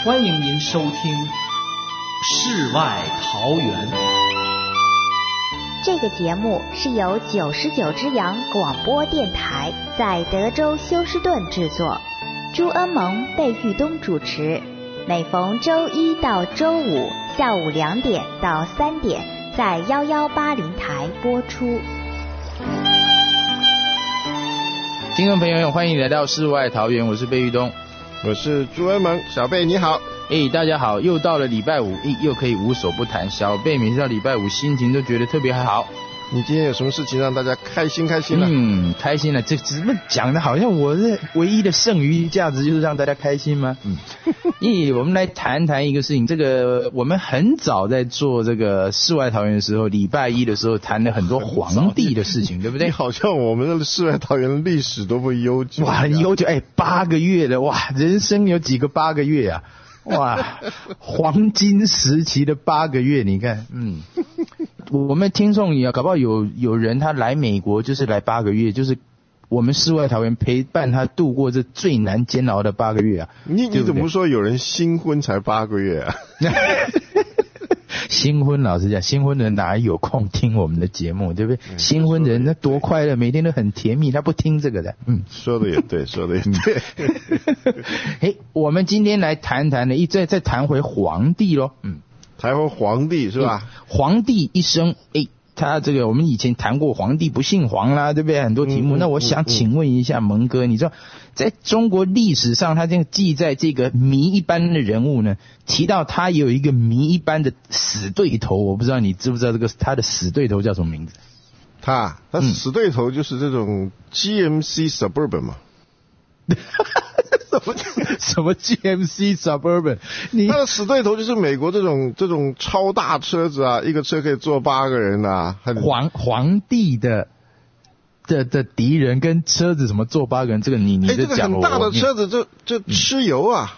欢迎您收听《世外桃源》。 这个节目是由99之阳广播电台在德州休斯顿制作，朱恩蒙、贝玉东主持，每逢周一到周五下午2点到3点在1180台播出。 听众朋友，欢迎来到世外桃源，我是贝玉东， 我是朱恩蒙。小贝你好。 大家好，又到了礼拜五，又可以无所不谈。小贝每次到礼拜五心情都觉得特别好。 你今天有什么事情让大家开心了？ 开心了，这怎么讲的好像我是唯一的剩余价值就是让大家开心吗？我们来谈谈一个事情，这个我们很早在做这个世外桃源的时候，礼拜一的时候谈了很多皇帝的事情，对不对？ 好像我们的世外桃源的历史多么悠久。 哇，很悠久，8个月了，哇，人生有几个8个月啊？哇，黄金时期的8个月，你看，我们听众也搞不好有人他来美国就是来8个月，就是我们世外桃源陪伴他度过这最难煎熬的8个月啊！ 你怎么说有人新婚才8个月啊？ 新婚，老实讲，新婚人哪有空听我们的节目，对不对？新婚人那多快乐，每天都很甜蜜，他不听这个的。 说的也对，说的也对。 我们今天来谈谈的，再谈回皇帝咯。 谈回皇帝是吧？ 皇帝一生，他这个我们以前谈过皇帝不姓黄啦，对不对？很多题目。那我想请问一下蒙哥，你知道在中国历史上，他这个记载这个谜一般的人物呢，提到他有一个谜一般的死对头，我不知道你知不知道这个他的死对头叫什么名字？ 他死对头就是这种 GMC Suburban 嘛。 什么 GMC Suburban？ 他的死对头就是美国这种超大车子啊，一个车可以坐8个人啊。 皇帝的敌人跟车子什么坐8个人，这个你就讲了。 这个很大的车子就吃油啊。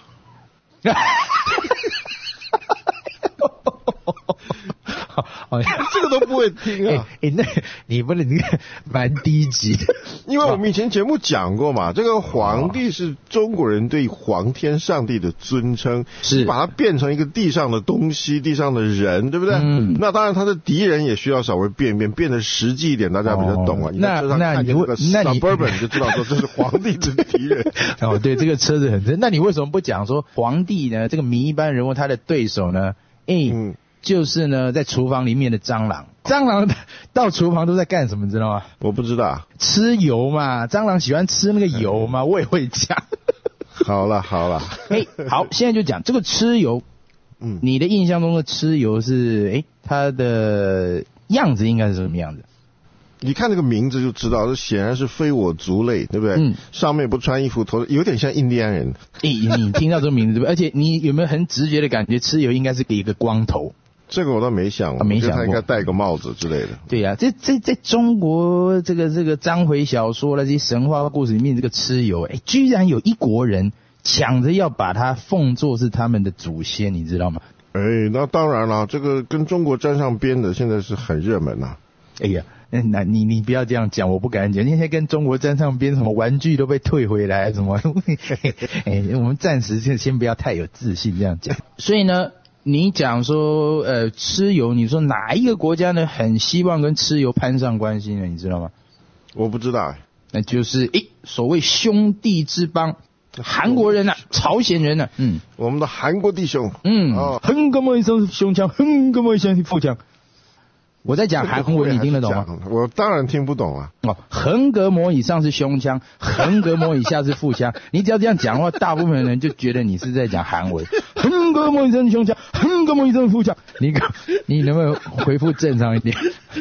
这个都不会听啊！ 那你不能蛮低级的， 因为我们以前节目讲过嘛，这个皇帝是中国人对皇天上帝的尊称，是把它变成一个地上的东西，地上的人，对不对？那当然他的敌人也需要稍微变得实际一点，大家比较懂啊。 那你 Suburban 就知道说这是皇帝的敌人。 对，这个车子很真。那你为什么不讲说皇帝呢？这个谜一般人物他的对手呢？就是呢，在厨房里面的蟑螂到厨房都在干什么，知道吗？ 我不知道。 吃油嘛，蟑螂喜欢吃那个油嘛，我也会讲。 好了， 好，现在就讲这个蚩尤。你的印象中的蚩尤是它的样子应该是什么样子？ 你看这个名字就知道，这显然是非我族类，对不对？上面不穿衣服，头有点像印第安人。 你听到这个名字对不对？而且你有没有很直觉的感觉，蚩尤应该是一个光头？ 这个我倒没想过， 没想过， 他应该戴个帽子之类的。 对呀，在中国这个章回小说了这些神话故事里面，这个蚩尤，居然有一国人抢着要把它奉作是他们的祖先，你知道吗？ 那当然了，这个跟中国沾上边的，现在是很热门啊。 那你不要这样讲，我不敢讲。现在跟中国沾上边，什么玩具都被退回来，什么我们暂时先不要太有自信这样讲。所以呢，你讲说蚩尤，你说哪一个国家呢很希望跟蚩尤攀上关系呢？你知道吗？ 我不知道。 那就是所谓兄弟之邦，韩国人啊，朝鲜人啊， 我们的韩国弟兄， 横膈膜以上是胸腔，横膈膜以下是腹腔。我在讲韩文，你听得懂吗？ 我当然听不懂啊。 横膈膜以上是胸腔，横膈膜以下是腹腔。你只要这样讲的话，大部分人就觉得你是在讲韩文。横膈膜以上是胸腔，横膈膜以上是腹腔。你能不能回复正常一点？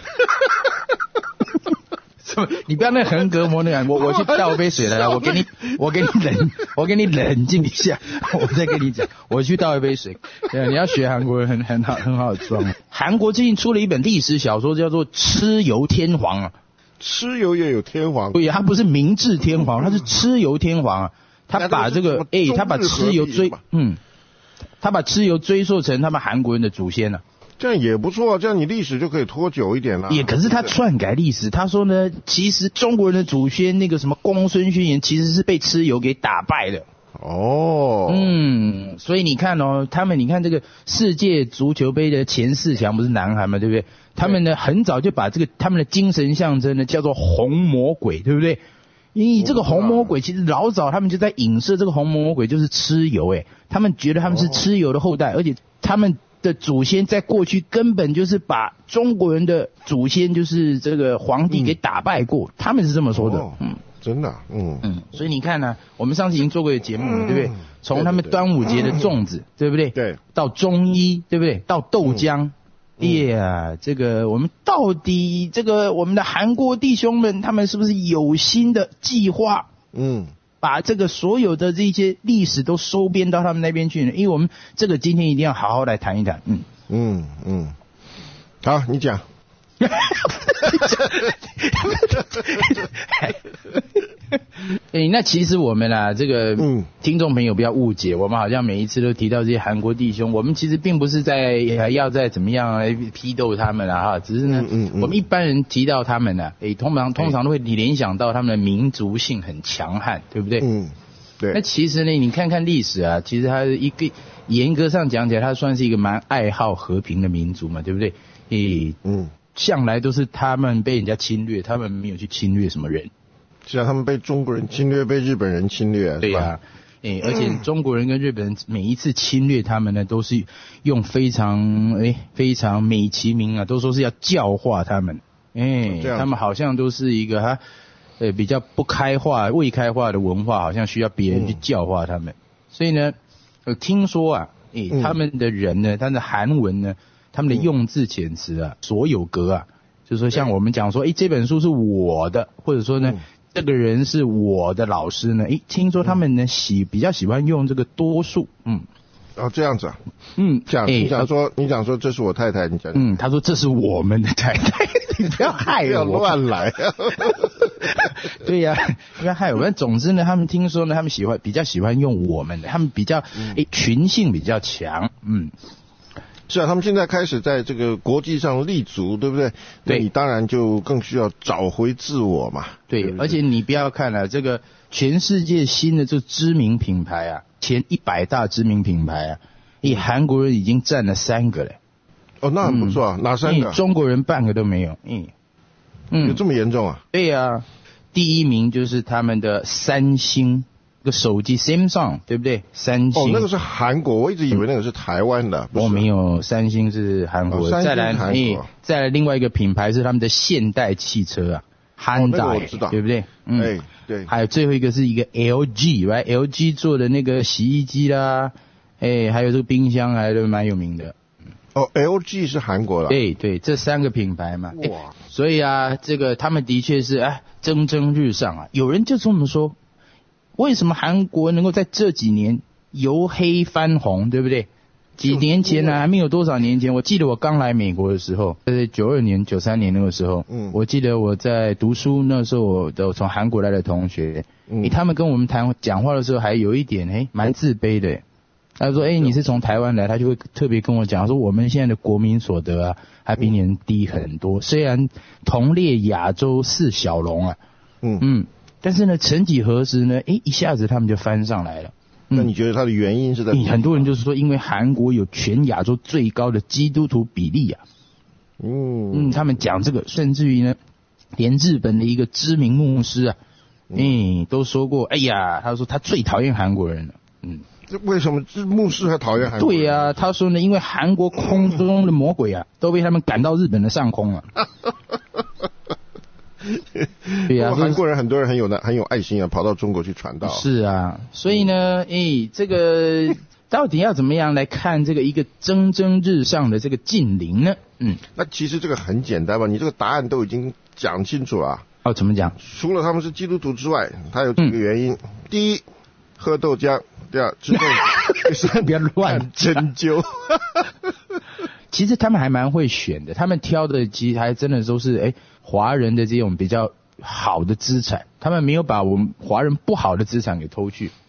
你不要那横膈膜那样，我去倒杯水来，我给你冷静一下，我再跟你讲，我去倒一杯水。对，你要学韩国人很好的装。韩国最近出了一本历史小说，叫做《蚩尤天皇》啊。 蚩尤也有天皇？ 对，他不是明治天皇，他是蚩尤天皇啊。他把这个他把蚩尤追溯成他们韩国人的祖先了。 这样也不错，这样你历史就可以拖久一点了。 可是他篡改历史，他说呢，其实中国人的祖先那个什么公孙宣言其实是被蚩尤给打败的。 所以你看哦，你看这个世界足球杯的前4强不是南韩嘛，对不对？他们呢很早就把这个他们的精神象征呢叫做红魔鬼，对不对？因为这个红魔鬼其实老早他们就在影射这个红魔鬼就是蚩尤，他们觉得他们是蚩尤的后代，而且他们的祖先在过去根本就是把中国人的祖先就是这个皇帝给打败过，他们是这么说的。 真的， 所以你看呢，我们上次已经做过一个节目了，对不对？从他们端午节的粽子，对不对？ 对， 到中医，对不对？到豆浆，这个我们到底这个我们的韩国弟兄们，他们是不是有心的计划？把这个所有的这些历史都收编到他们那边去呢？因为我们这个今天一定要好好来谈一谈。 好，你讲。 那其实我们这个听众朋友不要误解，我们好像每一次都提到这些韩国弟兄，我们其实并不是要再怎么样来批斗他们哈，只是呢，我们一般人提到他们呢，通常都会联想到他们的民族性很强悍，对不对？ 对。 那其实呢，你看看历史啊，其实它一个严格上讲起来，它算是一个蛮爱好和平的民族嘛，对不对？向来都是他们被人家侵略，他们没有去侵略什么人。 是啊，他们被中国人侵略，被日本人侵略， 对啊，而且中国人跟日本人每一次侵略他们呢，都是用非常美其名啊，都说是要教化他们。他们好像都是一个比较不开化、未开化的文化，好像需要别人去教化他们。所以呢，听说啊，他们的人呢，他的韩文呢。他们的用字遣词啊，所有格啊，就是说像我们讲说，这本书是我的，或者说呢，这个人是我的老师呢，听说他们呢比较喜欢用这个多数， 这样子啊，你讲说这是我太太，你讲， 他说这是我们的太太，你不要害我，不要乱来， 对呀，不要害我。总之呢，他们听说呢，他们比较喜欢用我们的，他们比较群性比较强， 是啊，他们现在开始在这个国际上立足，对不对？ 对， 你当然就更需要找回自我嘛。 对，而且你不要看了这个全世界新的这知名品牌啊，前100大知名品牌啊，韩国人已经占了3个了。 那很不错啊，哪3个？ 中国人半个都没有。 有这么严重啊？ 对啊，第1名就是他们的三星。个手机 Samsung 对不对？三星那个是韩国，我一直以为那个是台湾的。 没有，三星是韩国的。再来另外一个品牌是他们的现代汽车啊，Hyundai， 我知道， 对不对？ 对。 还有最后一个是一个 LG，LG 做的那个洗衣机啦，还有这个冰箱还都蛮有名的。 LG 是韩国的。 对，这3个品牌嘛。所以啊，这个他们的确是蒸蒸日上啊。有人就这么说。为什么韩国能够在这几年由黑翻红，对不对？几年前呢，还没有多少年前，我记得我刚来美国的时候，在92年、93年那个时候，我记得我在读书那时候，我从韩国来的同学，他们跟我们讲话的时候还有一点蛮自卑的。他说你是从台湾来，他就会特别跟我讲说，我们现在的国民所得啊，还比你们低很多，虽然同列亚洲4小龙啊，但是呢，曾几何时呢，一下子他们就翻上来了。 那你觉得它的原因是在？ 很多人就是说，因为韩国有全亚洲最高的基督徒比例啊。他们讲这个，甚至于呢，连日本的一个知名牧师啊，都说过，他说他最讨厌韩国人了。 这为什么牧师还讨厌韩国人？ 对啊，他说呢，因为韩国空中的魔鬼啊，都被他们赶到日本的上空了。对啊， 韩国人很多人很有爱心啊，跑到中国去传道。 是啊，所以呢，这个到底要怎么样来看这个一个蒸蒸日上的这个近邻呢？ 那其实这个很简单吧，你这个答案都已经讲清楚了。 怎么讲？ 除了他们是基督徒之外，他有几个原因。第一，喝豆浆；第二，吃豆腐；第三， 不要乱针灸。 其实他们还蛮会选的，他们挑的其实还真的都是华人的这种比较好的资产，他们没有把我们华人不好的资产给偷去。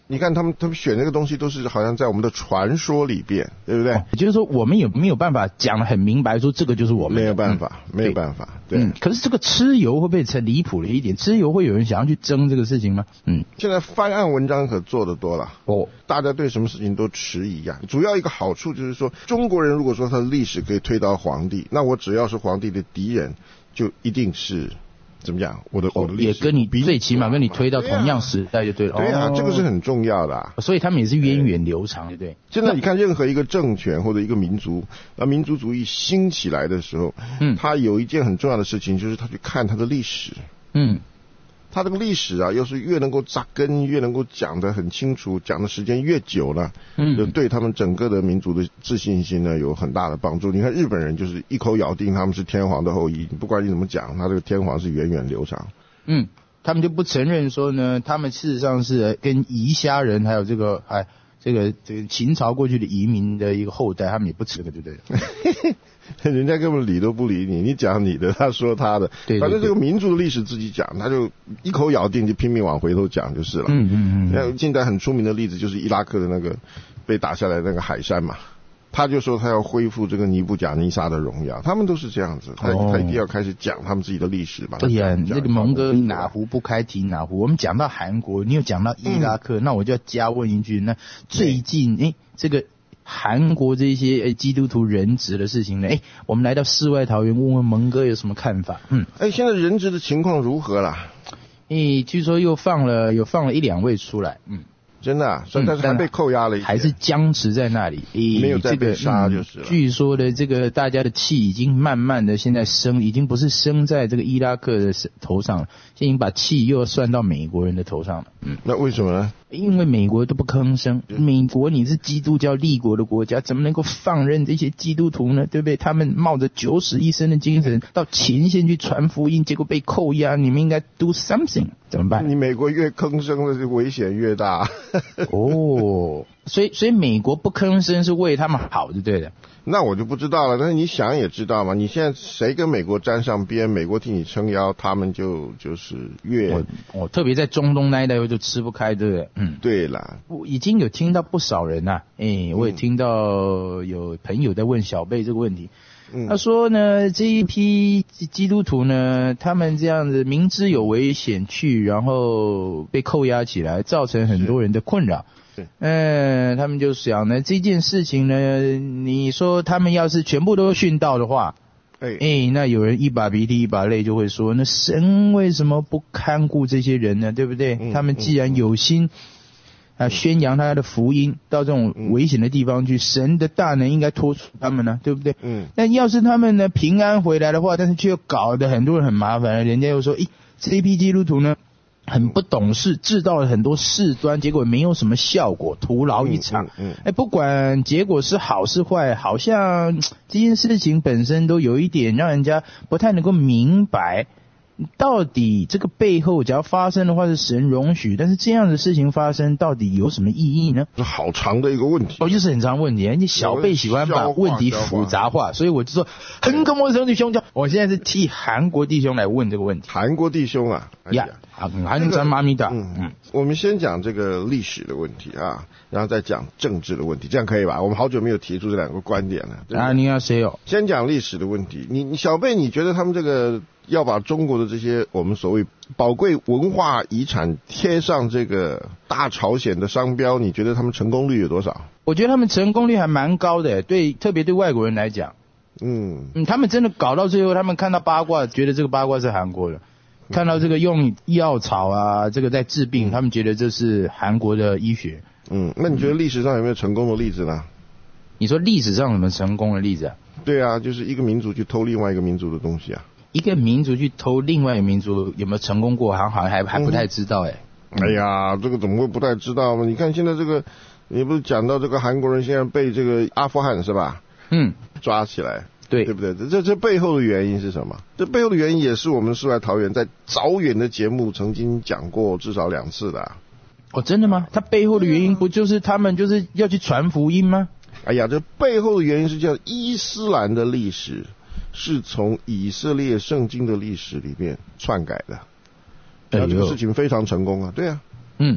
你看他们选这个东西都是好像在我们的传说里边，对不对？ 也就是说我们也没有办法讲得很明白说这个就是我们的， 没有办法，没有办法。对。 可是这个蚩尤会不会成离谱了一点？蚩尤会有人想要去争这个事情吗？ 现在翻案文章可做得多了大家对什么事情都迟疑啊。主要一个好处就是说，中国人如果说他的历史可以推到皇帝，那我只要是皇帝的敌人，就一定是怎么讲？我的历史也跟你最起码跟你推到同样时代就对了。 对啊，这个是很重要的所以他们也是源远流长，对不对？ 现在你看任何一个政权或者一个民族，民族主义兴起来的时候，他有一件很重要的事情，就是他去看他的历史。他这个历史啊，要是越能够扎根，越能够讲得很清楚，讲的时间越久了，就对他们整个的民族的自信心呢有很大的帮助。你看日本人就是一口咬定他们是天皇的后裔，不管你怎么讲，他这个天皇是源远流长。 他们就不承认说呢，他们事实上是跟夷虾人还有这个秦朝过去的移民的一个后代，他们也不承认，对不对？ 人家根本理都不理你，你讲你的，他说他的，对，反正这个民族的历史自己讲，他就一口咬定，就拼命往回头讲就是了。近代很出名的例子就是伊拉克的那个被打下来那个海山嘛，他就说他要恢复这个尼布甲尼撒的荣耀，他们都是这样子，他一定要开始讲他们自己的历史吧。 对呀，那个蒙哥哪壶不开提哪壶。我们讲到韩国，你有讲到伊拉克，那我就要加问一句，那最近这个韩国这些基督徒人质的事情呢？我们来到世外桃源，问问蒙哥有什么看法？ 现在人质的情况如何啦？ 据说又放了1-2位出来。 真的但是还被扣押了一些， 还是僵持在那里， 没有再被杀就是了。 据说的这个大家的气已经慢慢的现在已经不是升在这个伊拉克的头上了，现在已经把气又算到美国人的头上了。 那为什么呢？ 因为美国都不吭声，美国你是基督教立国的国家，怎么能够放任这些基督徒呢？对不对？他们冒着九死一生的精神到前线去传福音，结果被扣押，你们应该 do something， 怎么办？ 你美国越吭声的危险越大。 所以美国不吭声是为他们好，就对了。 那我就不知道了，但是你想也知道嘛，你现在谁跟美国沾上边，美国替你撑腰，他们就是越特别在中东那一带就吃不开，对不对？ 对啦， 我已经有听到不少人我也听到有朋友在问小贝这个问题。他说呢，这一批基督徒呢，他们这样子明知有危险去，然后被扣押起来，造成很多人的困扰。他们就想呢，这件事情呢，你说他们要是全部都殉道的话，那有人一把鼻涕一把泪就会说，那神为什么不看顾这些人呢？对不对？他们既然有心宣扬他的福音到这种危险的地方去，神的大能应该托出他们呢，对不对？那要是他们呢平安回来的话，但是却又搞得很多人很麻烦，人家又说，这批基督徒呢很不懂事，制造了很多事端，结果没有什么效果，徒劳一场。不管结果是好是坏，好像这件事情本身都有一点让人家不太能够明白，到底这个背后只要发生的话是神容许，但是这样的事情发生到底有什么意义呢？ 好长的一个问题。 就是很长问题。你小贝喜欢把问题复杂化，所以我就说很跟我兄弟兄弟，我现在是替韩国弟兄来问这个问题。 韩国弟兄啊，我们先讲这个历史的问题然后再讲政治的问题，这样可以吧？我们好久没有提出这两个观点了。 你要谁有？ 先讲历史的问题。你小贝，你觉得他们这个要把中国的这些我们所谓宝贵文化遗产贴上这个大朝鲜的商标，你觉得他们成功率有多少？ 我觉得他们成功率还蛮高的，特别对外国人来讲。他们真的搞到最后，他们看到八卦，觉得这个八卦是韩国的。看到这个用药草这个在治病，他们觉得这是韩国的医学。 那你觉得历史上有没有成功的例子呢？ 你说历史上有什么成功的例子？ 对啊，就是一个民族去偷另外一个民族的东西一个民族去偷另外一个民族有没有成功过？好像还不太知道哎呀，这个怎么会不太知道呢？你看现在这个，你不是讲到这个韩国人现在被这个阿富汗是吧？抓起来。对不对？这背后的原因是什么？这背后的原因也是我们世外桃源在早远的节目曾经讲过至少2次的真的吗？它背后的原因不就是他们就是要去传福音吗？ 这背后的原因是这样，伊斯兰的历史是从以色列圣经的历史里面篡改的，这个事情非常成功对啊。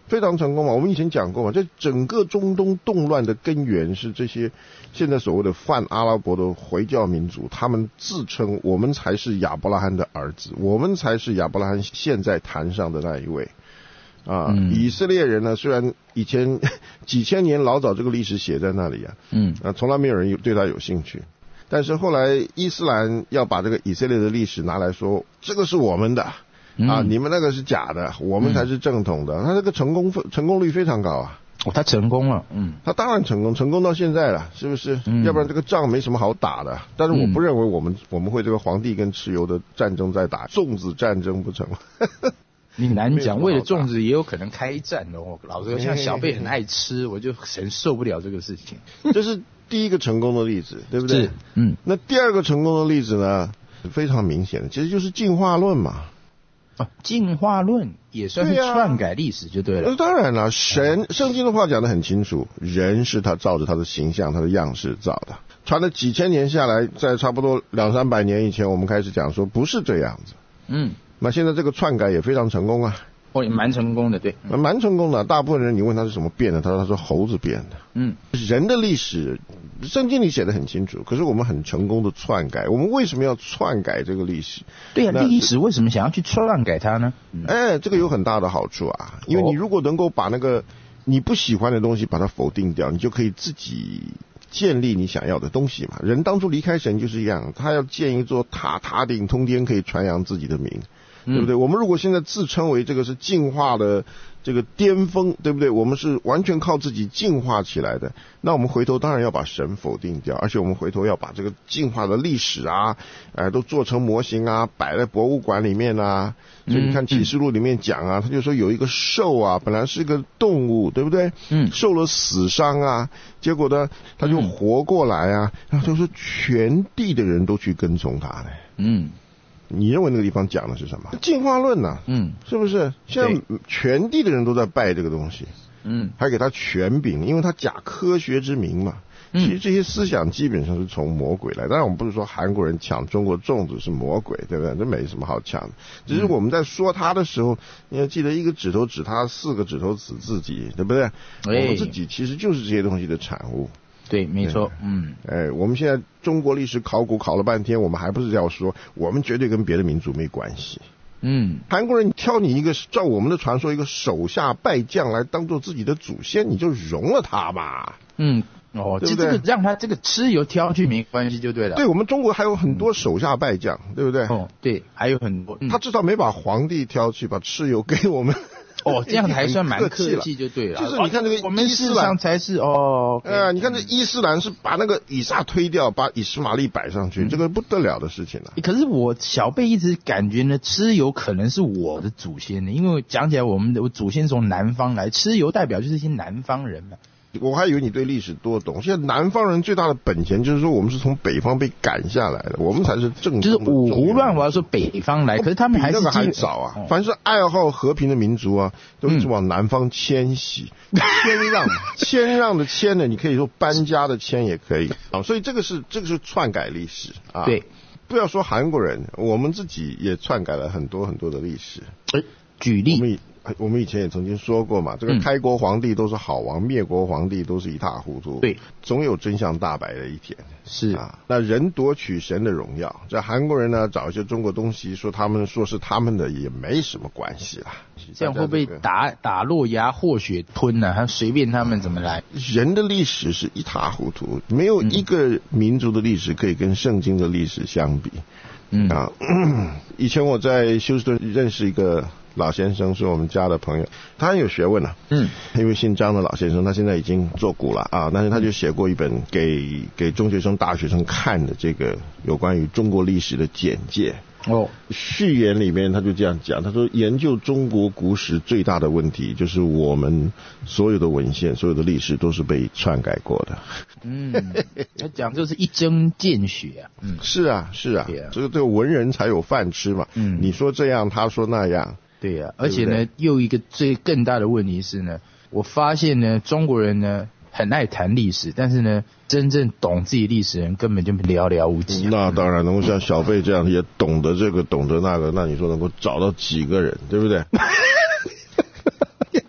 非常成功嘛。我们以前讲过嘛，这整个中东动乱的根源是这些现在所谓的泛阿拉伯的回教民族，他们自称我们才是亚伯拉罕的儿子，我们才是亚伯拉罕现在坛上的那一位。以色列人呢，虽然以前几千年老早这个历史写在那里从来没有人对他有兴趣，但是后来伊斯兰要把这个以色列的历史拿来说，这个是我们的你们那个是假的，我们才是正统的。他这个成功率非常高啊。 他成功了， 他当然成功到现在了，是不是？要不然这个仗没什么好打的。但是我不认为我们会这个皇帝跟蚩尤的战争在打，粽子战争不成。 你难讲，为了粽子也有可能开战哦。老实说，像小贝很爱吃，我就很受不了这个事情。 这是第一个成功的例子，对不对？ 是， 那第二个成功的例子呢，非常明显的，其实就是进化论嘛。 进化论也算是篡改历史就对了。 当然了，圣经的话讲得很清楚，人是他照着他的形象、他的样式造的。传了几千年下来，在差不多200-300年以前，我们开始讲说不是这样子。那现在这个篡改也非常成功啊。 也蛮成功的，对， 蛮成功的。大部分人你问他是什么变的，他说猴子变的。人的历史，圣经里写得很清楚，可是我们很成功的篡改。我们为什么要篡改这个历史？ 对呀，历史为什么想要去篡改它呢？ 这个有很大的好处啊，因为你如果能够把那个你不喜欢的东西把它否定掉，你就可以自己建立你想要的东西嘛。人当初离开神就是一样，他要建一座塔，塔顶通天，可以传扬自己的名。对不对？我们如果现在自称为这个是进化的这个巅峰，对不对？我们是完全靠自己进化起来的，那我们回头当然要把神否定掉，而且我们回头要把这个进化的历史都做成模型摆在博物馆里面所以你看启示录里面讲他就说有一个兽本来是个动物，对不对？受了死伤结果呢他就活过来然后就说全地的人都去跟从他你认为那个地方讲的是什么？进化论是不是？现在全地的人都在拜这个东西，还给他权柄，因为他假科学之名嘛。其实这些思想基本上是从魔鬼来，当然我们不是说韩国人抢中国粽子是魔鬼，对不对？这没什么好抢的，只是我们在说他的时候，你要记得一个指头指他，4个指头指自己，对不对？我们自己其实就是这些东西的产物。 对，没错。 我们现在中国历史考古考了半天，我们还不是要说我们绝对跟别的民族没关系。韩国人挑你一个照我们的传说一个手下败将来当做自己的祖先，你就容了他嘛。对不对？ 这个让他这个蚩尤挑去没关系就对了。 对，我们中国还有很多手下败将，对不对？ 对，还有很多。 他至少没把皇帝挑去，把蚩尤给我们。 这样还算蛮客气就对了。 就是你看这个我们事实上才是你看这伊斯兰是把那个以撒推掉，把以实玛利摆上去，这个不得了的事情可是我小贝一直感觉呢，蚩尤可能是我的祖先呢，因为讲起来我祖先从南方来，蚩尤代表就是一些南方人嘛。 我还以为你对历史多懂。现在南方人最大的本钱就是说我们是从北方被赶下来的，我们才是正宗的。 就是五胡乱华说北方来，可是他们还是比那个还早凡是爱好和平的民族都一直往南方迁徙。谦让的谦呢，你可以说搬家的迁也可以所以这个是篡改历史对， 不要说韩国人，我们自己也篡改了很多很多的历史。 举例。 我们以前也曾经说过嘛，这个开国皇帝都是好王，灭国皇帝都是一塌糊涂。 对， 总有真相大白的一天。 是那人夺取神的荣耀，这韩国人呢找一些中国东西说是他们的也没什么关系啦。 这样会不会打落牙或血吞呢？他随便他们怎么来。 人的历史是一塌糊涂，没有一个民族的历史可以跟圣经的历史相比。以前我在休斯顿认识一个老先生，是我们家的朋友，他很有学问因为姓张的老先生，他现在已经做古了但是他就写过一本给中学生大学生看的这个有关于中国历史的简介。序言里面他就这样讲，他说研究中国古史最大的问题就是我们所有的文献所有的历史都是被篡改过的。 他讲就是一针见血是啊这个文人才有饭吃嘛。你说这样他说那样。 对而且呢又一个更大的问题是呢，我发现呢中国人呢很爱谈历史，但是呢真正懂自己历史的人根本就寥寥无几。 那当然能够像小贝这样也懂得这个懂得那个，那你说能够找到几个人，对不对？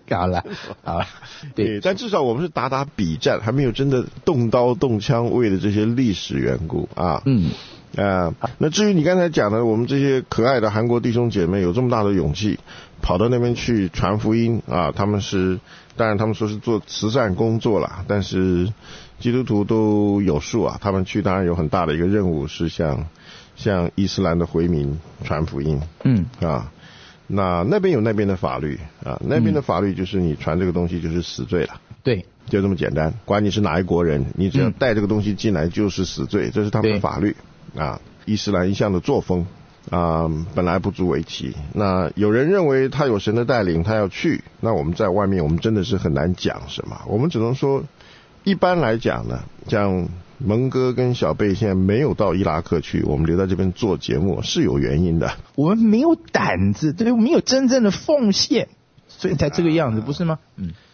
好了，对， 但至少我们是打笔战，还没有真的动刀动枪，为了这些历史缘故啊。那至于你刚才讲的，我们这些可爱的韩国弟兄姐妹有这么大的勇气跑到那边去传福音啊，当然他们说是做慈善工作啦，但是基督徒都有数啊，他们去当然有很大的一个任务，是向伊斯兰的回民传福音。那边有那边的法律啊，那边的法律就是你传这个东西就是死罪了。 对， 就这么简单，管你是哪一国人，你只要带这个东西进来就是死罪，这是他们的法律啊。伊斯兰一向的作风本来不足为奇。那有人认为他有神的带领，他要去，那我们在外面我们真的是很难讲什么，我们只能说一般来讲呢，像蒙哥跟小贝现在没有到伊拉克去，我们留在这边做节目是有原因的。 我们没有胆子，对，我们没有真正的奉献，所以才这个样子，不是吗？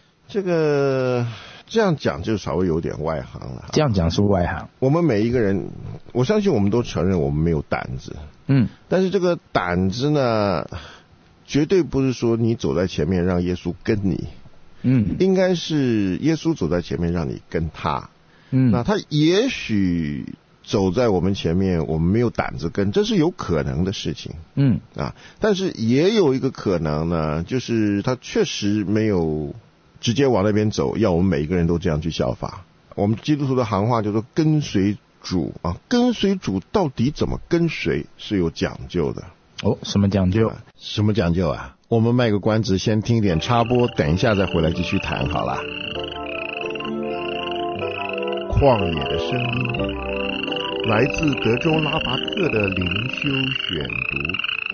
这样讲就稍微有点外行了。 这样讲是外行。 我们每一个人，我相信我们都承认我们没有胆子。但是这个胆子呢，绝对不是说你走在前面让耶稣跟你。应该是耶稣走在前面让你跟他。那他也许走在我们前面，我们没有胆子跟，这是有可能的事情。但是也有一个可能呢，就是他确实没有直接往那边走，要我们每一个人都这样去效法。我们基督徒的行话叫做跟随主啊，跟随主到底怎么跟随是有讲究的。 什么讲究？ 什么讲究啊？我们卖个关子，先听一点插播，等一下再回来继续谈好了。旷野的声音，来自德州拉拔特的灵修选读。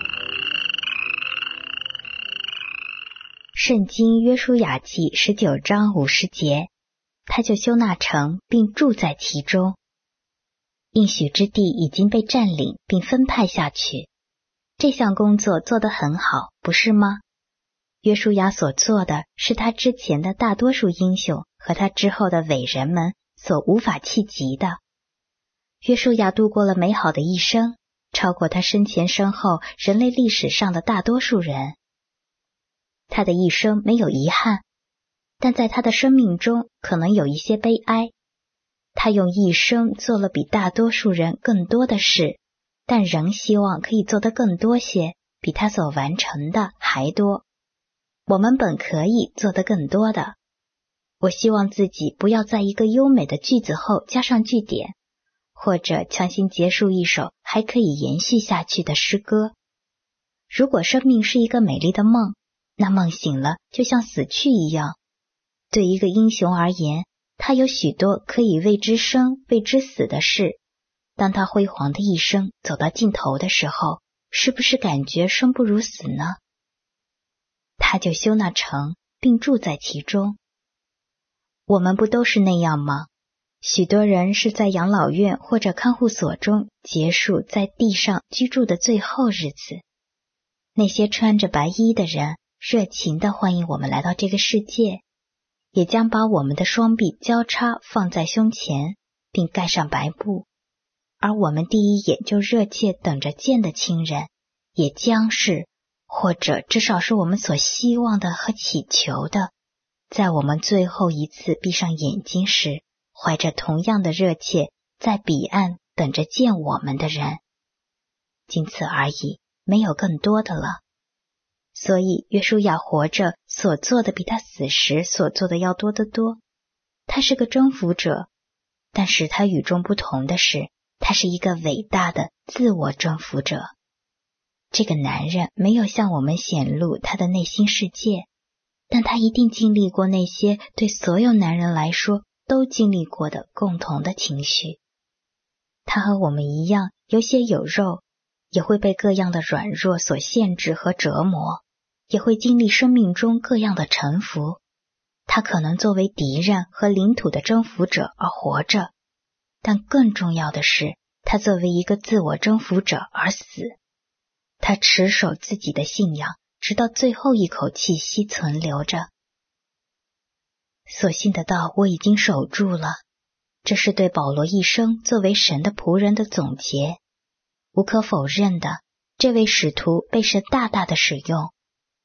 圣经约书亚记19章50节，他就修那城，并住在其中。应许之地已经被占领并分派下去，这项工作做得很好，不是吗？约书亚所做的是他之前的大多数英雄和他之后的伟人们所无法企及的。约书亚度过了美好的一生，超过他生前身后人类历史上的大多数人。他的一生没有遗憾，但在他的生命中可能有一些悲哀。他用一生做了比大多数人更多的事，但仍希望可以做得更多些，比他所完成的还多。我们本可以做得更多的。我希望自己不要在一个优美的句子后加上句点，或者强行结束一首还可以延续下去的诗歌。如果生命是一个美丽的梦，那梦醒了就像死去一样。对一个英雄而言，他有许多可以为之生为之死的事。当他辉煌的一生走到尽头的时候，是不是感觉生不如死呢？他就修那城，并住在其中。我们不都是那样吗？许多人是在养老院或者看护所中结束在地上居住的最后日子。那些穿着白衣的人热情地欢迎我们来到这个世界，也将把我们的双臂交叉放在胸前，并盖上白布。而我们第一眼就热切等着见的亲人，也将是，或者至少是我们所希望的和祈求的，在我们最后一次闭上眼睛时，怀着同样的热切，在彼岸等着见我们的人。仅此而已，没有更多的了。所以约书亚活着所做的比他死时所做的要多得多。他是个征服者，但使他与众不同的是，他是一个伟大的自我征服者。这个男人没有向我们显露他的内心世界，但他一定经历过那些对所有男人来说都经历过的共同的情绪。他和我们一样，有血有肉，也会被各样的软弱所限制和折磨，也会经历生命中各样的沉浮。他可能作为敌人和领土的征服者而活着，但更重要的是，他作为一个自我征服者而死。他持守自己的信仰，直到最后一口气息存留着。所信的道我已经守住了，这是对保罗一生作为神的仆人的总结。无可否认的，这位使徒被神大大的使用，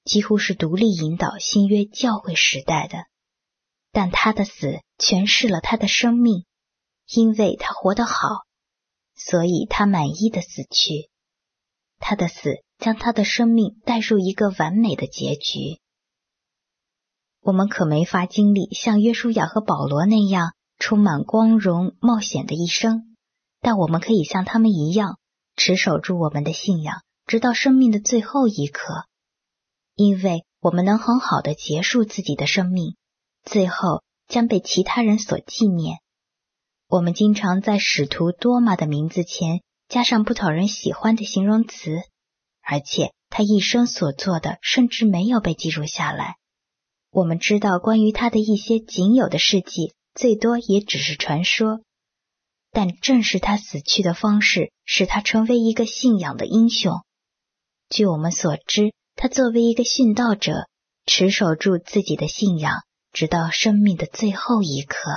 几乎是独立引导新约教会时代的，但他的死诠释了他的生命，因为他活得好，所以他满意的死去。他的死将他的生命带入一个完美的结局。我们可没法经历像约书亚和保罗那样充满光荣冒险的一生，但我们可以像他们一样持守住我们的信仰，直到生命的最后一刻，因为我们能很好地结束自己的生命，最后将被其他人所纪念。我们经常在使徒多马的名字前加上不讨人喜欢的形容词，而且他一生所做的甚至没有被记录下来。我们知道关于他的一些仅有的事迹，最多也只是传说，但正是他死去的方式使他成为一个信仰的英雄。据我们所知，他作为一个殉道者，持守住自己的信仰，直到生命的最后一刻。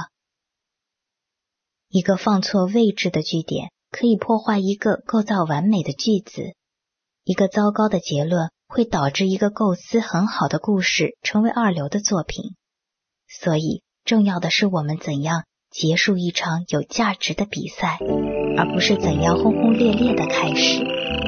一个放错位置的句点可以破坏一个构造完美的句子，一个糟糕的结论会导致一个构思很好的故事成为二流的作品。所以重要的是我们怎样结束一场有价值的比赛，而不是怎样轰轰烈烈的开始。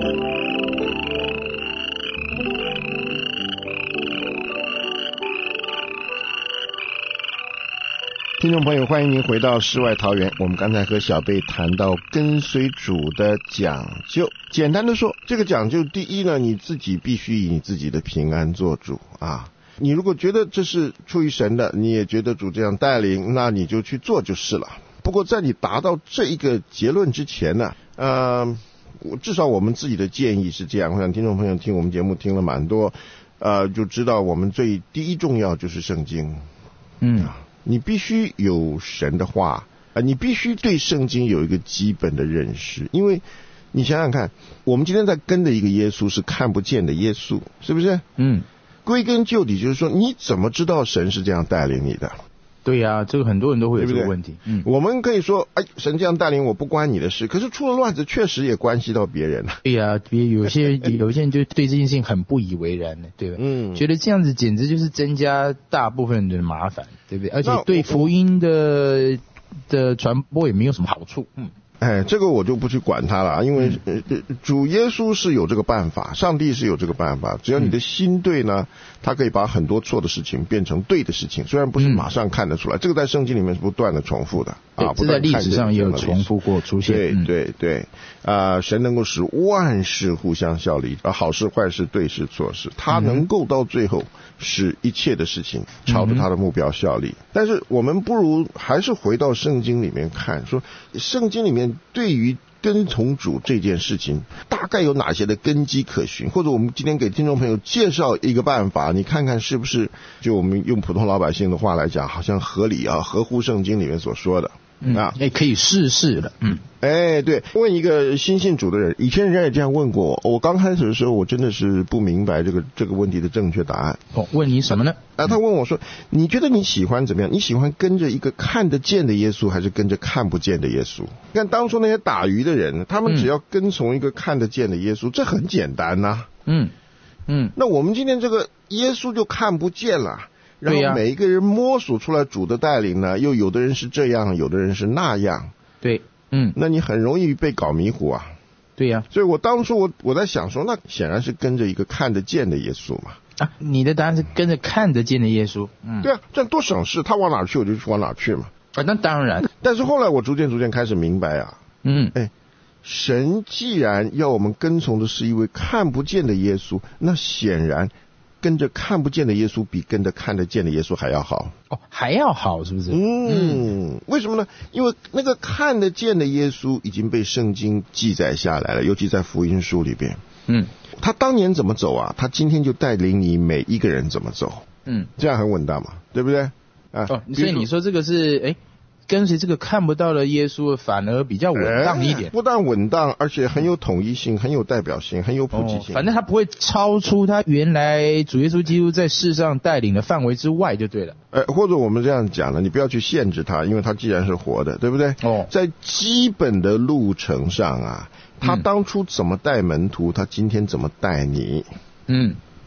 听众朋友，欢迎您回到世外桃源。我们刚才和小贝谈到跟随主的讲究。简单的说，这个讲究第一呢，你自己必须以你自己的平安做主啊。你如果觉得这是出于神的，你也觉得主这样带领，那你就去做就是了。不过在你达到这一个结论之前呢，至少我们自己的建议是这样。我想听众朋友听我们节目听了蛮多，就知道我们第一重要就是圣经。你必须有神的话，你必须对圣经有一个基本的认识，因为你想想看，我们今天在跟的一个耶稣是看不见的耶稣，是不是？归根究底就是说，你怎么知道神是这样带领你的？ 对呀，这个很多人都会有这个问题。 我们可以说，神这样带领我不关你的事，可是出了乱子确实也关系到别人了。 对呀，有些人就对这件事情很不以为然的，对吧？觉得这样子简直就是增加大部分人的麻烦，对不对？而且对福音的传播也没有什么好处。 这个我就不去管它了，因为主耶稣是有这个办法，上帝是有这个办法，只要你的心对呢，他可以把很多错的事情变成对的事情，虽然不是马上看得出来，这个在圣经里面是不断的重复的这在历史上也有重复过出现。 对，神能够使万事互相效力，好事坏事对事错事，他能够到最后使一切的事情朝着他的目标效力。但是我们不如还是回到圣经里面看，说圣经里面对于跟从主这件事情大概有哪些的根基可循，或者我们今天给听众朋友介绍一个办法，你看看是不是就我们用普通老百姓的话来讲，好像合理合乎圣经里面所说的。 可以试试的。 对，问一个新信主的人，以前人家也这样问过我刚开始的时候我真的是不明白这个问题的正确答案。 问你什么呢？ 他问我说，你觉得你喜欢怎么样？你喜欢跟着一个看得见的耶稣，还是跟着看不见的耶稣？你看当初那些打鱼的人，他们只要跟从一个看得见的耶稣，这很简单啊。那我们今天这个耶稣就看不见了，然后每一个人摸索出来主的带领呢，又有的人是这样，有的人是那样。 对， 那你很容易被搞迷糊啊。 对呀， 所以我当初我在想说，那显然是跟着一个看得见的耶稣嘛。 你的答案是跟着看得见的耶稣。 对啊，这样多省事，他往哪去我就往哪去嘛。 那当然。 但是后来我逐渐开始明白神既然要我们跟从的是一位看不见的耶稣，那显然跟着看不见的耶稣比跟着看得见的耶稣还要好。 还要好是不是？ 为什么呢？因为那个看得见的耶稣已经被圣经记载下来了，尤其在福音书里边。他当年怎么走啊？他今天就带领你每一个人怎么走。这样很稳当嘛，对不对？ 所以你说这个是跟随这个看不到的耶稣反而比较稳当一点。 不但稳当，而且很有统一性，很有代表性，很有普及性。 反正他不会超出他原来主耶稣基督在世上带领的范围之外就对了。 或者我们这样讲了，你不要去限制他，因为他既然是活的，对不对？在基本的路程上啊，他当初怎么带门徒，他今天怎么带你。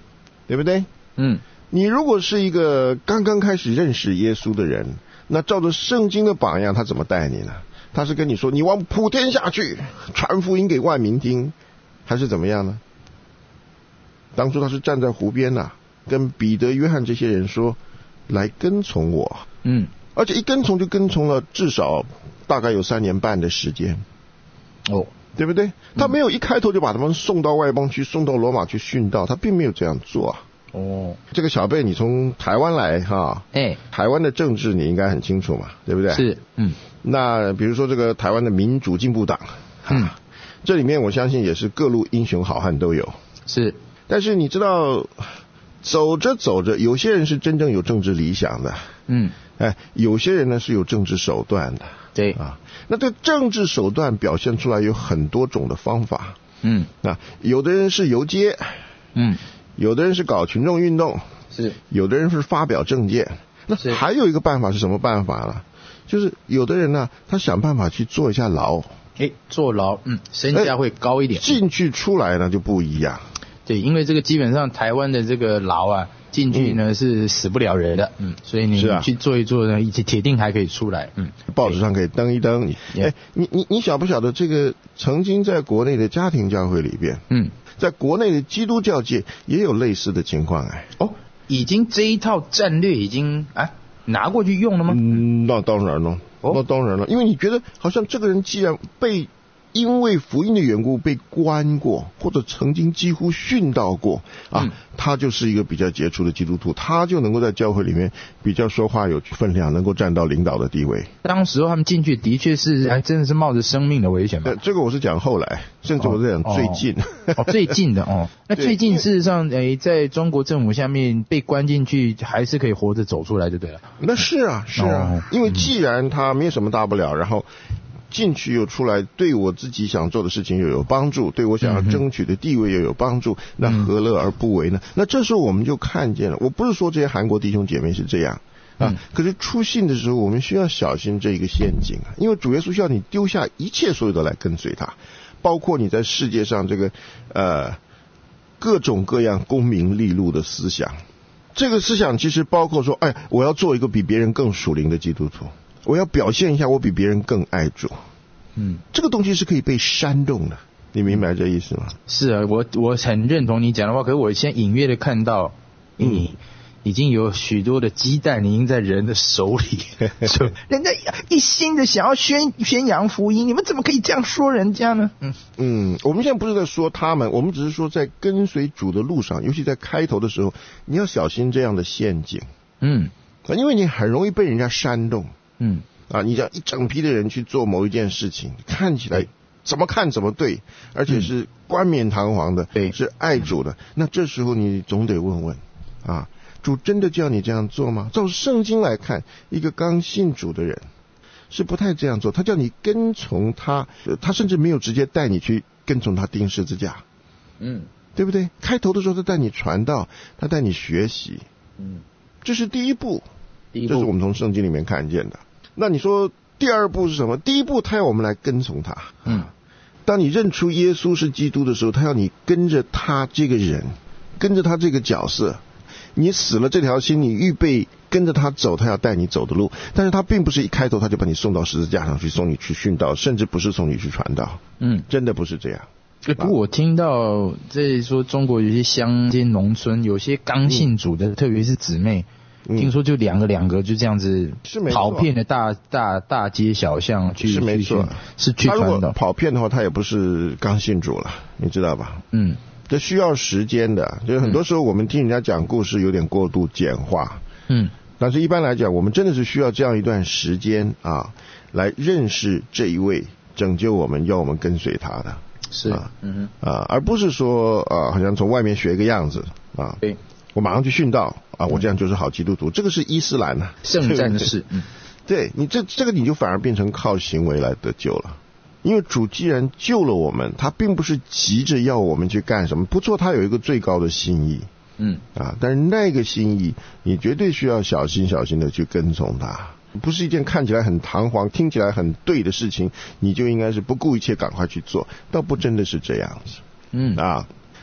对不对？你如果是一个刚刚开始认识耶稣的人，那照着圣经的榜样，他怎么带你呢？他是跟你说你往普天下去，传福音给万民听，还是怎么样呢？当初他是站在湖边跟彼得、约翰这些人说，来跟从我。而且一跟从就跟从了至少大概有3年半的时间。对不对？他没有一开头就把他们送到外邦去，送到罗马去殉道，他并没有这样做这个小贝，你从台湾来台湾的政治你应该很清楚嘛，对不对？ 是。 那比如说这个台湾的民主进步党，这里面我相信也是各路英雄好汉都有。 是。 但是你知道，走着走着，有些人是真正有政治理想的，有些人呢是有政治手段的。 对那这政治手段表现出来有很多种的方法。有的人是游街，有的人是搞群众运动， 是。 有的人是发表政见。那还有一个办法是什么办法呢？就是有的人呢，他想办法去坐一下牢。 坐牢，身价会高一点。 进去出来呢就不一样。 对，因为这个基本上台湾的这个牢进去呢是死不了人的，所以你去做一做呢，铁定还可以出来。 报纸上可以登一登。你晓不晓得这个曾经在国内的家庭教会里边，在国内的基督教界也有类似的情况已经这一套战略已经拿过去用了吗？ 那当然了，那当然了，因为你觉得好像这个人既然因为福音的缘故被关过，或者曾经几乎殉道过他就是一个比较杰出的基督徒，他就能够在教会里面比较说话有分量，能够站到领导的地位。 当时他们进去的确是真的是冒着生命的危险吧？ 这个我是讲后来，甚至我是讲最近。 最近的那最近事实上在中国政府下面被关进去还是可以活着走出来就对了。 那是啊，因为既然他没有什么大不了，然后进去又出来，对我自己想做的事情又有帮助，对我想要争取的地位又有帮助，那何乐而不为呢？那这时候我们就看见了，我不是说这些韩国弟兄姐妹是这样可是出信的时候我们需要小心这一个陷阱因为主耶稣需要你丢下一切所有的来跟随他，包括你在世界上这个各种各样功名利禄的思想。这个思想其实包括说，我要做一个比别人更属灵的基督徒，我要表现一下我比别人更爱主。这个东西是可以被煽动的，你明白这意思吗？ 是啊，我很认同你讲的话，可是我现在隐约的看到你已经有许多的鸡蛋已经在人的手里人家一心的想要宣扬福音，你们怎么可以这样说人家呢？ 我们现在不是在说他们，我们只是说在跟随主的路上，尤其在开头的时候，你要小心这样的陷阱。因为你很容易被人家煽动。你让一整批的人去做某一件事情，看起来怎么看怎么对，而且是冠冕堂皇的，是爱主的。那这时候你总得问问主真的叫你这样做吗？照圣经来看，一个刚信主的人是不太这样做，他叫你跟从他，他甚至没有直接带你去跟从他钉十字架。对不对？开头的时候他带你传道，他带你学习。这是第一步，这是我们从圣经里面看见的。那你说第二步是什么？第一步他要我们来跟从他。当你认出耶稣是基督的时候，他要你跟着他这个人，跟着他这个角色，你死了这条心，你预备跟着他走他要带你走的路。但是他并不是一开头他就把你送到十字架上去，送你去殉道，甚至不是送你去传道。真的不是这样。 不过我听到在说中国有些乡间农村有些刚信主的，特别是姊妹，听说就两个就这样子跑遍了大街小巷去， 是没错， 是去传道。 他如果跑遍的话，他也不是刚信主了，你知道吧？这需要时间的，就是很多时候我们听人家讲故事有点过度简化。但是一般来讲，我们真的是需要这样一段时间来认识这一位拯救我们要我们跟随他的。 是而不是说好像从外面学一个样子对， 我马上去殉道我这样就是好基督徒，这个是伊斯兰圣战士。 对，你这个你就反而变成靠行为来得救了。因为主既然救了我们，他并不是急着要我们去干什么，不错，他有一个最高的心意。但是那个心意你绝对需要小心的去跟从他，不是一件看起来很堂皇听起来很对的事情你就应该是不顾一切赶快去做，倒不真的是这样子。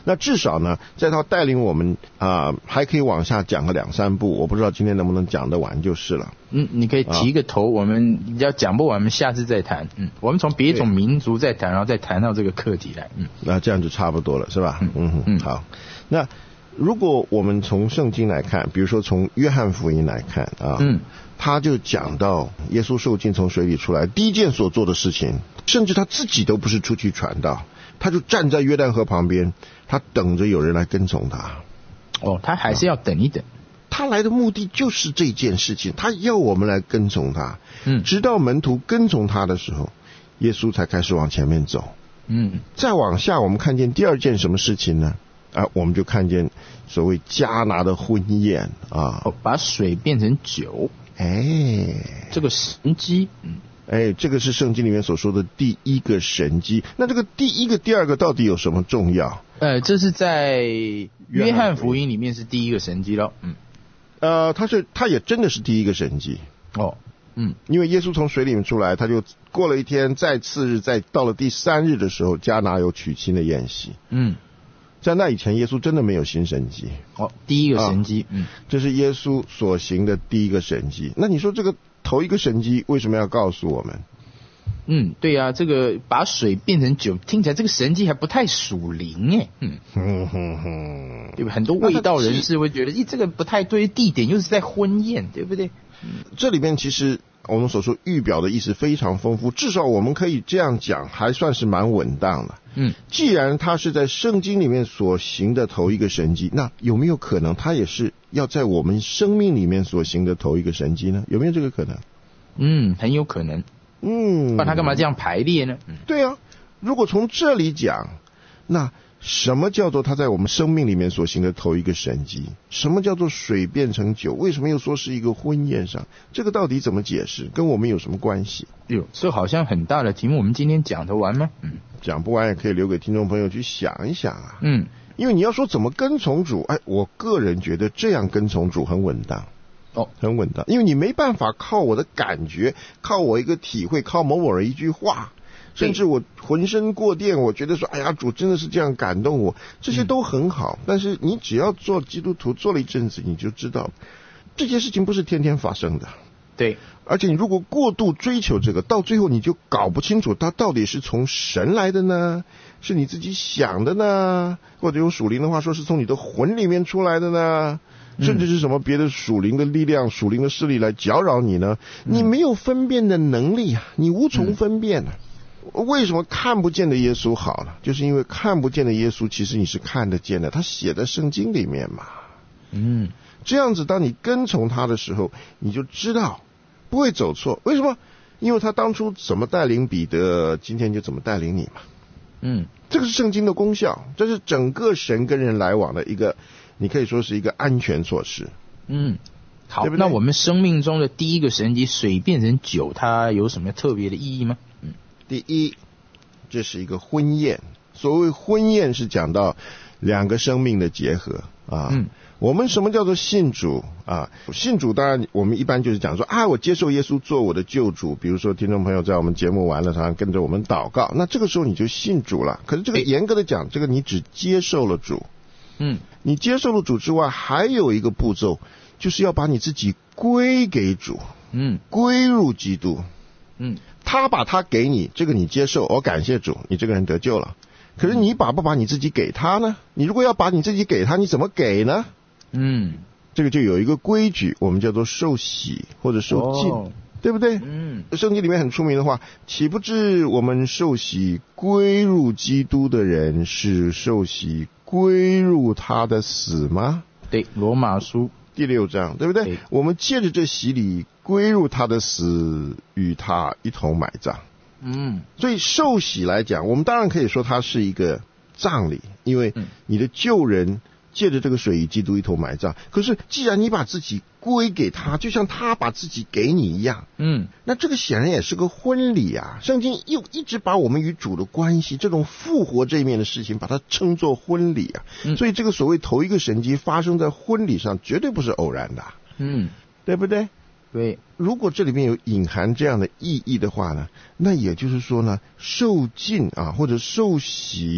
那至少呢，在他带领我们还可以往下讲个2-3步，我不知道今天能不能讲得完就是了。 你可以提个头，我们要讲不完，我们下次再谈。我们从别种民族再谈，然后再谈到这个课题来。 那这样就差不多了，是吧？好。那如果我们从圣经来看，比如说从约翰福音来看他就讲到耶稣受浸从水里出来，第一件所做的事情，甚至他自己都不是出去传道，他就站在约旦河旁边，他等着有人来跟从他。 他还是要等一等。 他来的目的就是这件事情，他要我们来跟从他。直到门徒跟从他的时候，耶稣才开始往前面走。再往下我们看见第二件什么事情呢？我们就看见所谓迦拿的婚宴把水变成酒。这个神迹。 这个是圣经里面所说的第一个神迹。那这个第一个第二个到底有什么重要？ 这是在约翰福音里面是第一个神迹咯。 他也真的是第一个神迹。因为耶稣从水里面出来，他就过了一天，再次日，再到了第3日的时候，迦拿有娶亲的宴席。在那以前耶稣真的没有新神迹。 第一个神迹。 这是耶稣所行的第一个神迹。那你说这个头一个神迹为什么要告诉我们？ 对啊，这个把水变成酒，听起来这个神迹还不太属灵对吧？很多卫道人士会觉得这个不太对，地点又是在婚宴，对不对？ 这里面其实我们所说预表的意思非常丰富，至少我们可以这样讲，还算是蛮稳当的。既然他是在圣经里面所行的头一个神迹，那有没有可能他也是要在我们生命里面所行的头一个神迹呢？有没有这个可能？ 很有可能。那他干嘛这样排列呢？ 对啊，如果从这里讲，那什么叫做他在我们生命里面所行的头一个神迹？什么叫做水变成酒？为什么又说是一个婚宴上？这个到底怎么解释？跟我们有什么关系？ 这好像很大的题目，我们今天讲得完吗？ 讲不完也可以留给听众朋友去想一想因为你要说怎么跟从主，我个人觉得这样跟从主很稳当。很稳当，因为你没办法靠我的感觉，靠我一个体会，靠某某人一句话，甚至我浑身过电，我觉得说主真的是这样感动我，这些都很好。但是你只要做基督徒做了一阵子，你就知道这些事情不是天天发生的。 对， 而且你如果过度追求这个，到最后你就搞不清楚它到底是从神来的呢，是你自己想的呢，或者用属灵的话说是从你的魂里面出来的呢，甚至是什么别的属灵的力量、属灵的势力来搅扰你呢？你没有分辨的能力你无从分辨为什么看不见的耶稣好了？就是因为看不见的耶稣其实你是看得见的，他写在圣经里面嘛。这样子当你跟从他的时候，你就知道不会走错。为什么？因为他当初怎么带领彼得，今天就怎么带领你嘛。这个是圣经的功效，这是整个神跟人来往的一个，你可以说是一个安全措施。 好，对不对？那我们生命中的第一个神迹水变成酒，它有什么特别的意义吗？ 第一，这是一个婚宴。所谓婚宴是讲到两个生命的结合我们什么叫做信主信主当然我们一般就是讲说我接受耶稣做我的救主。比如说听众朋友在我们节目完了，常常跟着我们祷告，那这个时候你就信主了。可是这个严格的讲，这个你只接受了主。你接受了主之外，还有一个步骤，就是要把你自己归给主，归入基督。他把他给你，这个你接受，感谢主，你这个人得救了。可是你把不把你自己给他呢？你如果要把你自己给他，你怎么给呢？这个就有一个规矩，我们叫做受洗或者受浸，对不对？圣经里面很出名的话，岂不知我们受洗归入基督的人是受洗归入他的死吗？ 对，罗马书第6章，对不对？我们借着这洗礼归入他的死，与他一同埋葬。所以受洗来讲，我们当然可以说它是一个葬礼，因为你的旧人借着这个水与基督一同埋葬。可是既然你把自己归给他，就像他把自己给你一样，那这个显然也是个婚礼啊。圣经又一直把我们与主的关系，这种复活这一面的事情，把它称作婚礼啊。所以这个所谓头一个神迹发生在婚礼上，绝对不是偶然的。对不对？ 对， 如果这里面有隐含这样的意义的话呢，那也就是说呢，受浸或者受洗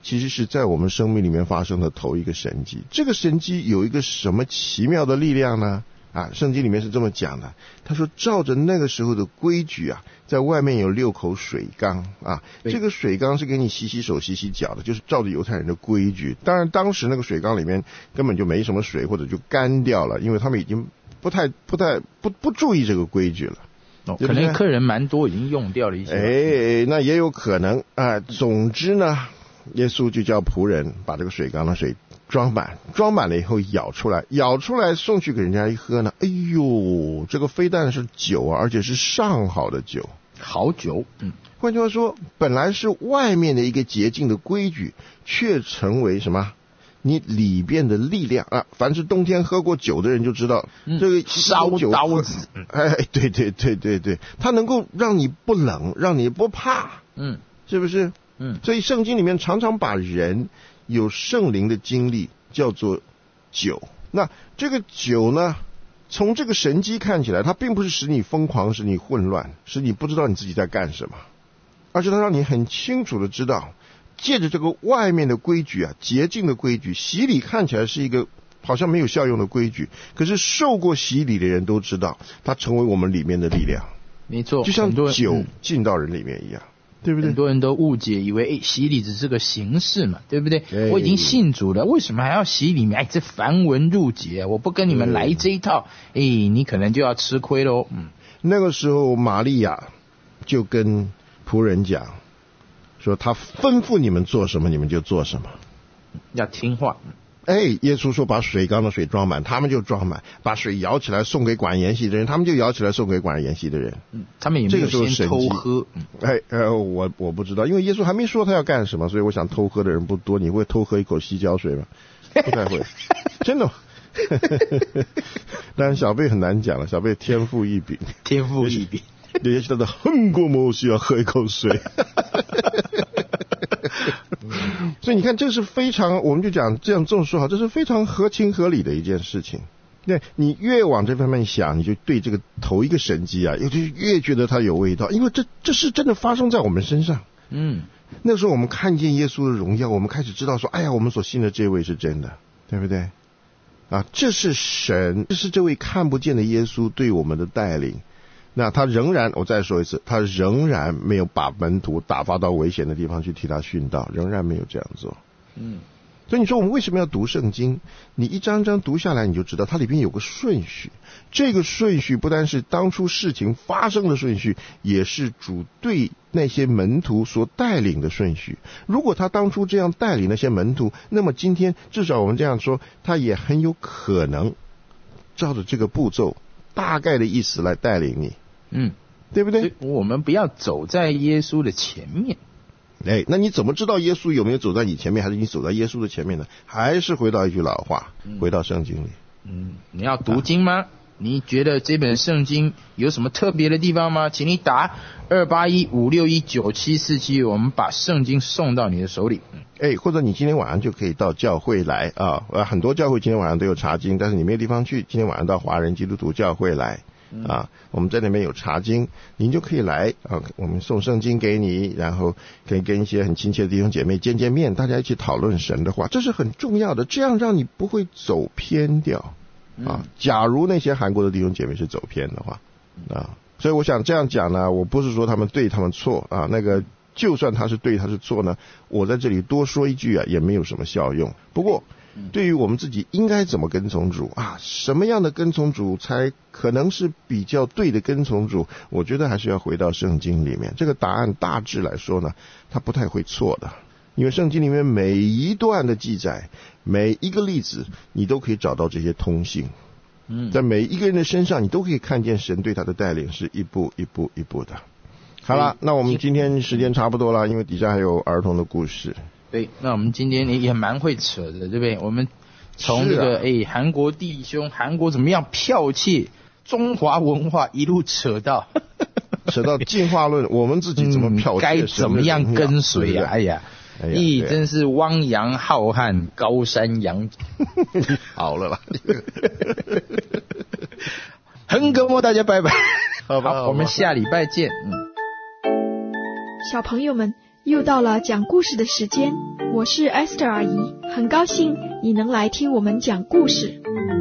其实是在我们生命里面发生的头一个神迹。这个神迹有一个什么奇妙的力量呢？圣经里面是这么讲的，他说照着那个时候的规矩在外面有6口水缸这个水缸是给你洗洗手洗洗脚的，就是照着犹太人的规矩。当然当时那个水缸里面根本就没什么水，或者就干掉了，因为他们已经不注意这个规矩了。 可能客人蛮多，已经用掉了一些。 那也有可能总之呢，耶稣就叫仆人把这个水缸的水装满了以后舀出来送去给人家一喝呢。哎呦，这个非但是酒而且是上好的酒， 好酒。 换句话说，本来是外面的一个洁净的规矩，却成为什么？你里边的力量凡是冬天喝过酒的人就知道，这个烧刀子。 对，它能够让你不冷，让你不怕。是不是？所以圣经里面常常把人有圣灵的经历叫做酒。那这个酒呢，从这个神迹看起来，它并不是使你疯狂，使你混乱，使你不知道你自己在干什么，而是它让你很清楚的知道，借着这个外面的规矩洁净的规矩，洗礼看起来是一个好像没有效用的规矩，可是受过洗礼的人都知道，它成为我们里面的力量。 没错， 就像酒进到人里面一样。对不对？ 很多人都误解，以为洗礼只是个形式嘛，对不对？我已经信主了，为什么还要洗礼？这繁文缛节，我不跟你们来这一套，你可能就要吃亏咯。 那个时候玛利亚就跟仆人讲说，他吩咐你们做什么你们就做什么， 要听话。 耶稣说把水缸的水装满，他们就装满；把水舀起来送给管筵席的人，他们就舀起来送给管筵席的人。 他们也没有先偷喝。 我不知道，因为耶稣还没说他要干什么，所以我想偷喝的人不多。你会偷喝一口洗脚水吗？不太会，真的。当然小贝很难讲了，小贝天赋异禀。也许他的恨过摩西要喝一口水。所以你看，这是非常，我们就讲这么说好，这是非常合情合理的一件事情。对，你越往这方面想，你就对这个头一个神迹就越觉得它有味道，因为这是真的发生在我们身上。那时候我们看见耶稣的荣耀，我们开始知道说，我们所信的这位是真的，对不对？这是神，这是这位看不见的耶稣对我们的带领。那他仍然，我再说一次，他仍然没有把门徒打发到危险的地方去替他殉道，仍然没有这样做。所以你说我们为什么要读圣经？你一张张读下来，你就知道它里边有个顺序。这个顺序不单是当初事情发生的顺序，也是主对那些门徒所带领的顺序。如果他当初这样带领那些门徒，那么今天至少我们这样说，他也很有可能照着这个步骤大概的意思来带领你。对不对？ 我们不要走在耶稣的前面。 那你怎么知道耶稣有没有走在你前面，还是你走在耶稣的前面呢？还是回到一句老话，回到圣经里。 你要读经吗？你觉得这本圣经有什么特别的地方吗？请你打281-561-9747，我们把圣经送到你的手里。 或者你今天晚上就可以到教会来很多教会今天晚上都有查经，但是你没有地方去，今天晚上到华人基督徒教会来。我们在那边有查经，您就可以来我们送圣经给你，然后可以跟一些很亲切的弟兄姐妹见面，大家一起讨论神的话，这是很重要的，这样让你不会走偏掉假如那些韩国的弟兄姐妹是走偏的话所以我想这样讲呢，我不是说他们对他们错那个就算他是对他是错呢，我在这里多说一句也没有什么效用。不过对于我们自己应该怎么跟从主什么样的跟从主才可能是比较对的跟从主，我觉得还是要回到圣经里面。这个答案大致来说呢，它不太会错的，因为圣经里面每一段的记载，每一个例子，你都可以找到这些通性。在每一个人的身上，你都可以看见神对他的带领是一步一步一步的。好了，那我们今天时间差不多了，因为底下还有儿童的故事。 对，那我们今天也蛮会扯的，对不对？我们从这个韩国弟兄，韩国怎么样剽窃中华文化，一路扯到进化论，我们自己怎么剽窃， 该怎么样跟随真是汪洋浩瀚，高山仰止。 好了啦， 很哥们，大家拜拜。好，我们下礼拜见。 小朋友们， 又到了讲故事的时间，我是 Esther 阿姨，很高兴你能来听我们讲故事。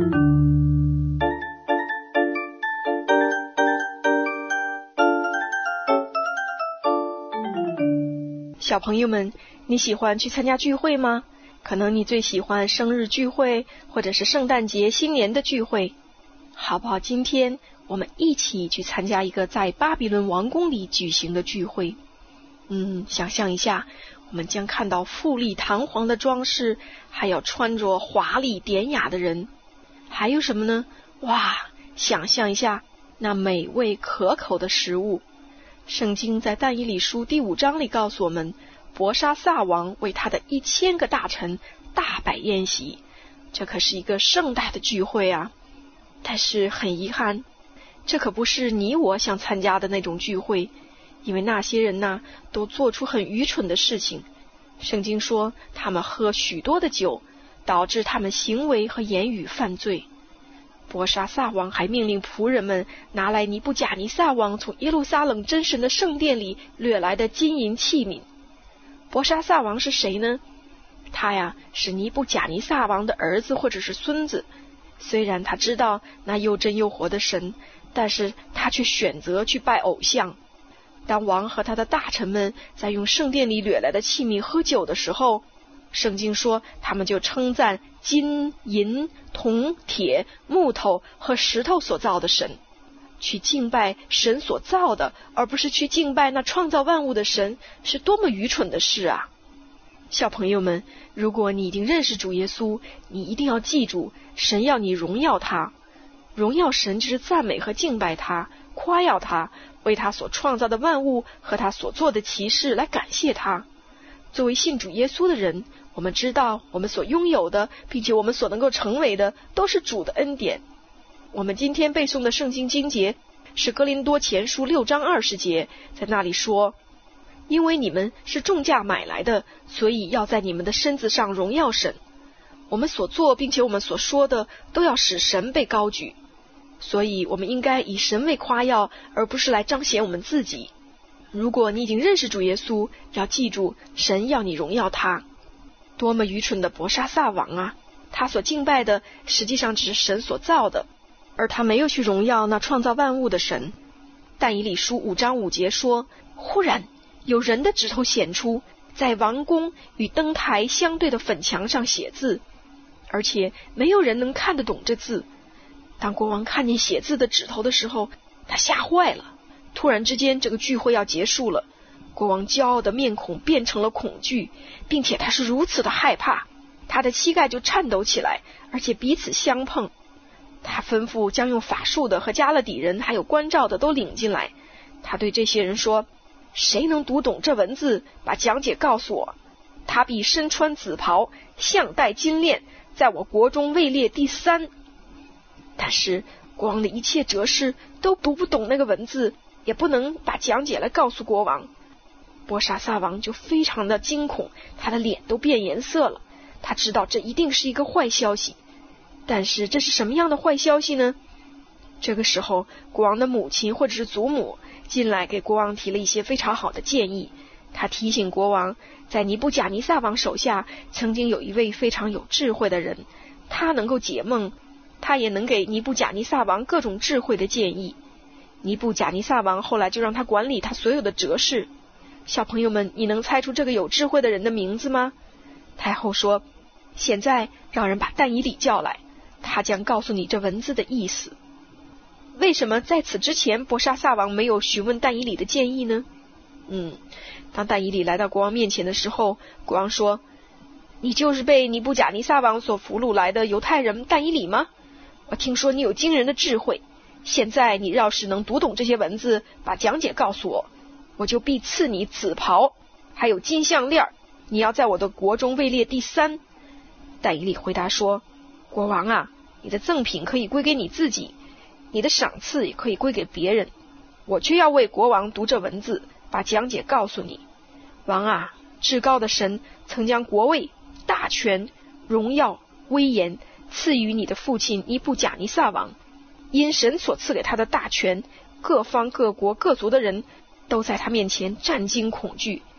小朋友们，你喜欢去参加聚会吗？可能你最喜欢生日聚会，或者是圣诞节、新年的聚会。好不好？今天我们一起去参加一个在巴比伦王宫里举行的聚会。想象一下，我们将看到富丽堂皇的装饰，还有穿着华丽典雅的人。还有什么呢？哇，想象一下那美味可口的食物。圣经在但以理书第5章里告诉我们，伯沙撒王为他的1000个大臣大摆宴席，这可是一个盛大的聚会啊。但是很遗憾，这可不是你我想参加的那种聚会，因为那些人呢，都做出很愚蠢的事情。圣经说他们喝许多的酒，导致他们行为和言语犯罪。伯沙撒王还命令仆人们拿来尼布甲尼撒王从耶路撒冷真神的圣殿里掠来的金银器皿。伯沙撒王是谁呢？他呀，是尼布甲尼撒王的儿子或者是孙子。虽然他知道那又真又活的神，但是他却选择去拜偶像。当王和他的大臣们在用圣殿里掠来的器皿喝酒的时候，圣经说他们就称赞金、银、铜、铁、木头和石头所造的神，去敬拜神所造的，而不是去敬拜那创造万物的神，是多么愚蠢的事啊！小朋友们，如果你已经认识主耶稣，你一定要记住，神要你荣耀他。荣耀神就是赞美和敬拜他，夸耀他，为他所创造的万物和他所做的奇事来感谢他。作为信主耶稣的人，我们知道我们所拥有的，并且我们所能够成为的，都是主的恩典。我们今天背诵的圣经经节是哥林多前书6章20节，在那里说，因为你们是重价买来的，所以要在你们的身子上荣耀神。我们所做并且我们所说的，都要使神被高举。所以我们应该以神为夸耀，而不是来彰显我们自己。如果你已经认识主耶稣，要记住，神要你荣耀他。多么愚蠢的伯沙撒王啊！他所敬拜的实际上只是神所造的，而他没有去荣耀那创造万物的神。但以理书5章5节说，忽然有人的指头显出，在王宫与灯台相对的粉墙上写字，而且没有人能看得懂这字。当国王看见写字的指头的时候，他吓坏了。突然之间，这个聚会要结束了，国王骄傲的面孔变成了恐惧，并且他是如此的害怕，他的膝盖就颤抖起来，而且彼此相碰。他吩咐将用法术的和加勒底人还有关照的都领进来。他对这些人说，谁能读懂这文字，把讲解告诉我，他必身穿紫袍，项戴金链，在我国中位列第3。但是国王的一切哲士都读不懂那个文字，也不能把讲解来告诉国王。伯沙撒王就非常的惊恐，他的脸都变颜色了。他知道这一定是一个坏消息，但是这是什么样的坏消息呢？这个时候，国王的母亲或者是祖母进来给国王提了一些非常好的建议。他提醒国王，在尼布甲尼撒王手下曾经有一位非常有智慧的人，他能够解梦，他也能给尼布甲尼撒王各种智慧的建议。尼布甲尼撒王后来就让他管理他所有的哲士。小朋友们，你能猜出这个有智慧的人的名字吗？太后说，现在让人把但以理叫来，他将告诉你这文字的意思。为什么在此之前伯沙撒王没有询问但以理的建议呢？当但以理来到国王面前的时候，国王说，你就是被尼布甲尼撒王所俘虏来的犹太人但以理吗？我听说你有惊人的智慧，现在你要是能读懂这些文字，把讲解告诉我，我就必赐你紫袍，还有金项链，你要在我的国中位列第3。但以理回答说，国王啊，你的赠品可以归给你自己，你的赏赐也可以归给别人，我却要为国王读这文字，把讲解告诉你。王啊，至高的神曾将国位、大权、荣耀、威严赐予你的父亲尼布甲尼撒王，因神所赐给他的大权，各方各国各族的人都在他面前战惊恐惧。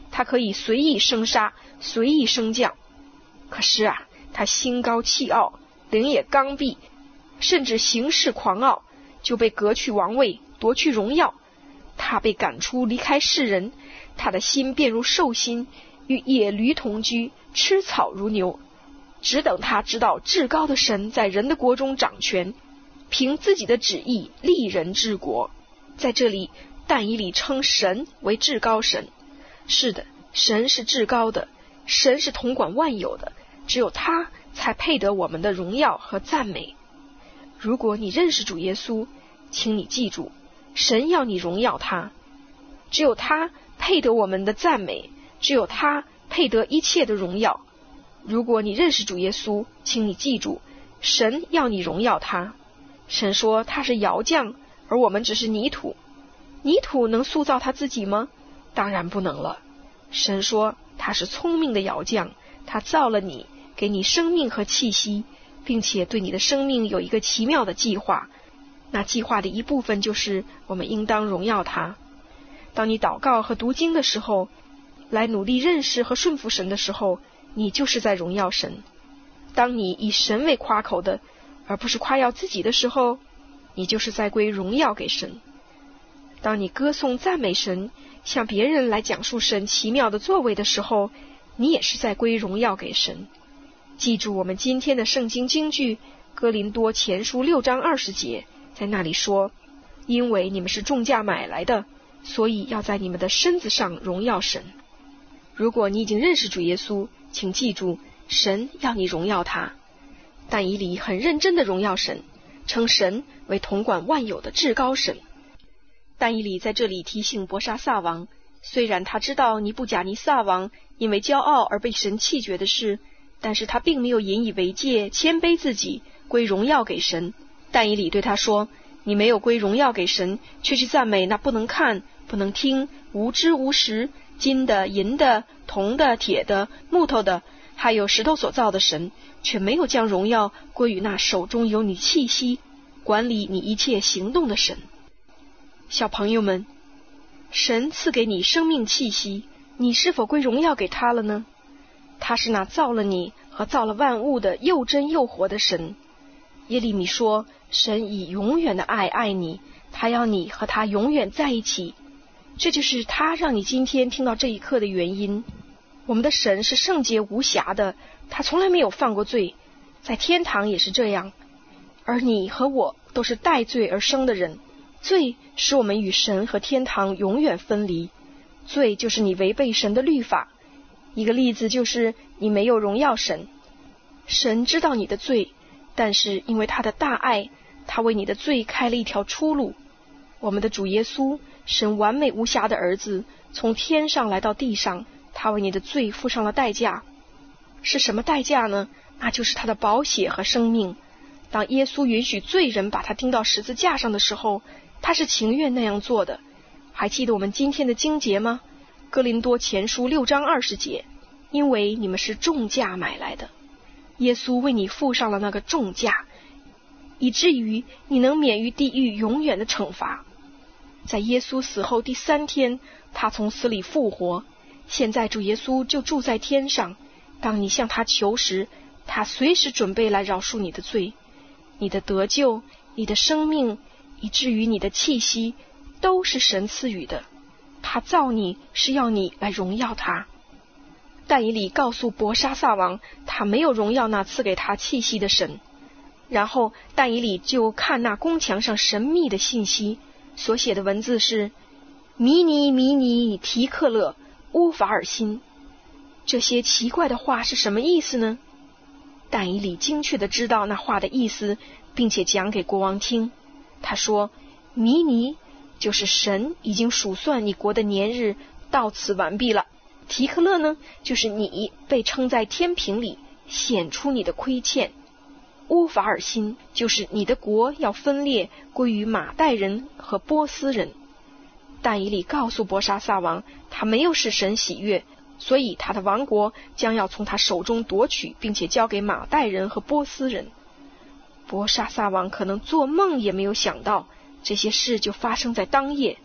他可以随意生杀，随意升降。可是啊，他心高气傲，灵也刚愎，甚至行事狂傲，就被革去王位，夺去荣耀。他被赶出，离开世人，他的心变如兽心，与野驴同居，吃草如牛。只等他知道至高的神在人的国中掌权，凭自己的旨意立人治国。在这里，但以理称神为至高神。是的，神是至高的，神是统管万有的，只有他才配得我们的荣耀和赞美。如果你认识主耶稣，请你记住，神要你荣耀他，只有他配得我们的赞美，只有他配得一切的荣耀。如果你认识主耶稣，请你记住，神要你荣耀他。神说他是窑匠，而我们只是泥土。泥土能塑造他自己吗？当然不能了。神说他是聪明的窑匠，他造了你，给你生命和气息，并且对你的生命有一个奇妙的计划。那计划的一部分就是我们应当荣耀他。当你祷告和读经的时候，来努力认识和顺服神的时候，你就是在荣耀神。当你以神为夸口的，而不是夸耀自己的时候，你就是在归荣耀给神。当你歌颂赞美神，向别人来讲述神奇妙的作为的时候，你也是在归荣耀给神。记住我们今天的圣经经句，哥林多前书6章20节，在那里说，因为你们是重价买来的，所以要在你们的身子上荣耀神。如果你已经认识主耶稣，请记住，神要你荣耀他。但以理很认真的荣耀神，称神为统管万有的至高神。但以理在这里提醒伯沙撒王，虽然他知道尼布甲尼撒王因为骄傲而被神弃绝的事，但是他并没有引以为戒，谦卑自己，归荣耀给神。但以理对他说，你没有归荣耀给神，却去赞美那不能看、不能听、无知无识、金的、银的、铜的、铁的、木头的，还有石头所造的神，却没有将荣耀归于那手中有你气息、管理你一切行动的神。小朋友们，神赐给你生命气息，你是否归荣耀给他了呢？他是那造了你和造了万物的又真又活的神。耶利米说，神以永远的爱爱你，他要你和他永远在一起。这就是他让你今天听到这一课的原因。我们的神是圣洁无瑕的，他从来没有犯过罪，在天堂也是这样。而你和我都是带罪而生的人，罪使我们与神和天堂永远分离。罪就是你违背神的律法。一个例子就是你没有荣耀神。神知道你的罪，但是因为他的大爱，他为你的罪开了一条出路。我们的主耶稣，神完美无瑕的儿子，从天上来到地上，他为你的罪付上了代价。是什么代价呢？那就是他的宝血和生命。当耶稣允许罪人把他钉到十字架上的时候，他是情愿那样做的。还记得我们今天的经节吗？哥林多前书6章20节，因为你们是重价买来的。耶稣为你付上了那个重价，以至于你能免于地狱永远的惩罚。在耶稣死后第3天，他从死里复活。现在主耶稣就住在天上，当你向他求时，他随时准备来饶恕你的罪。你的得救，你的生命，以至于你的气息，都是神赐予的。他造你是要你来荣耀他。但以理告诉伯沙撒王，他没有荣耀那赐给他气息的神。然后但以理就看那宫墙上神秘的信息，所写的文字是迷尼迷尼提克勒乌法尔辛。这些奇怪的话是什么意思呢？但以理精确地知道那话的意思，并且讲给国王听。他说，弥尼就是神已经数算你国的年日到此完毕了。提克勒呢，就是你被称在天平里，显出你的亏欠。乌法尔辛就是你的国要分裂，归于马代人和波斯人。但以理告诉伯沙撒王，他没有使神喜悦，所以他的王国将要从他手中夺取，并且交给马代人和波斯人。伯沙撒王可能做梦也没有想到，这些事就发生在当夜。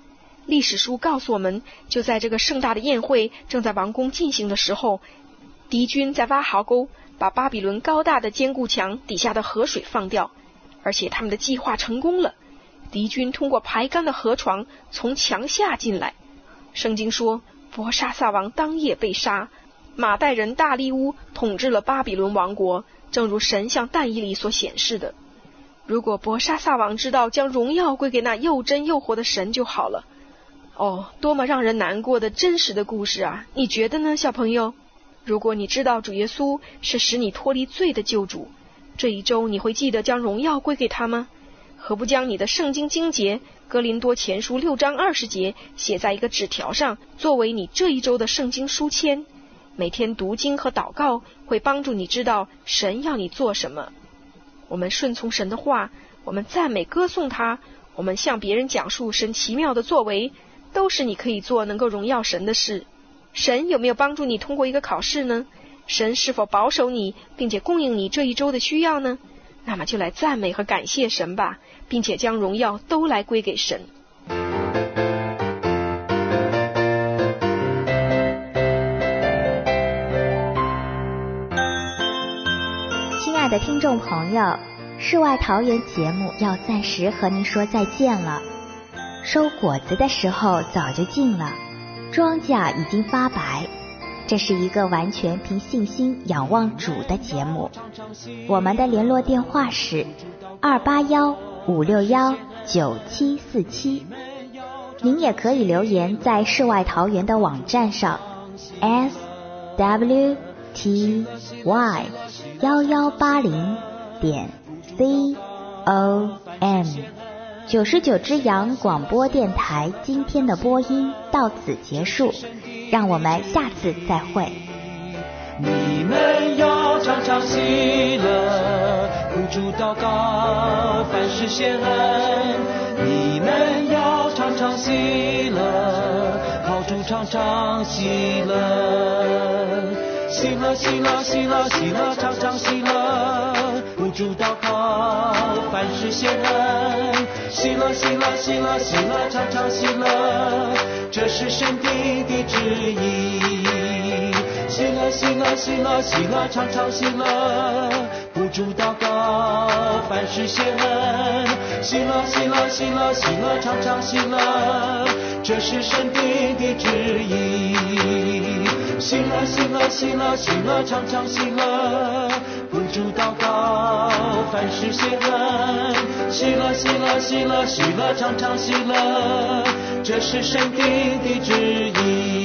历史书告诉我们，就在这个盛大的宴会正在王宫进行的时候，敌军在挖壕沟，把巴比伦高大的坚固墙底下的河水放掉，而且他们的计划成功了。敌军通过排干的河床从墙下进来。圣经说，伯沙撒王当夜被杀，马代人大利乌统治了巴比伦王国，正如神向但以理所显示的。如果伯沙撒王知道将荣耀归给那又真又活的神就好了。哦，多么让人难过的真实的故事啊！你觉得呢，小朋友？如果你知道主耶稣是使你脱离罪的救主，这一周你会记得将荣耀归给他吗？何不将你的圣经经节哥林多前书6章20节写在一个纸条上，作为你这一周的圣经书签？每天读经和祷告会帮助你知道神要你做什么。我们顺从神的话，我们赞美歌颂他，我们向别人讲述神奇妙的作为，都是你可以做能够荣耀神的事。神有没有帮助你通过一个考试呢？神是否保守你并且供应你这一周的需要呢？那么就来赞美和感谢神吧，并且将荣耀都来归给神。 亲爱的听众朋友，世外桃源节目要暂时和您说再见了。收果子的时候早就近了，庄稼已经发白。这是一个完全凭信心仰望主的节目。我们的联络电话是281-561-9747。您也可以留言在世外桃源的网站上 swty1180.com。99只羊广播电台今天的播音到此结束，让我们下次再会。 你们要常常喜乐，呼主祷告，凡事谢恩。你们要常常喜乐，靠主常常喜乐。喜乐喜乐喜乐喜乐，常常喜乐，呼主祷告，凡事谢恩。喜乐喜乐喜乐喜乐，常常喜乐，这是神定的旨意。喜乐喜乐喜乐喜乐，常常喜乐，呼主祷告，凡事谢恩。喜乐喜乐喜乐喜乐，常常喜乐，这是神定的旨意。喜乐喜乐喜乐喜乐，常常喜乐，呼主祷告，凡事谢恩。喜乐喜乐喜乐喜乐，常常喜乐，这是神定的旨意。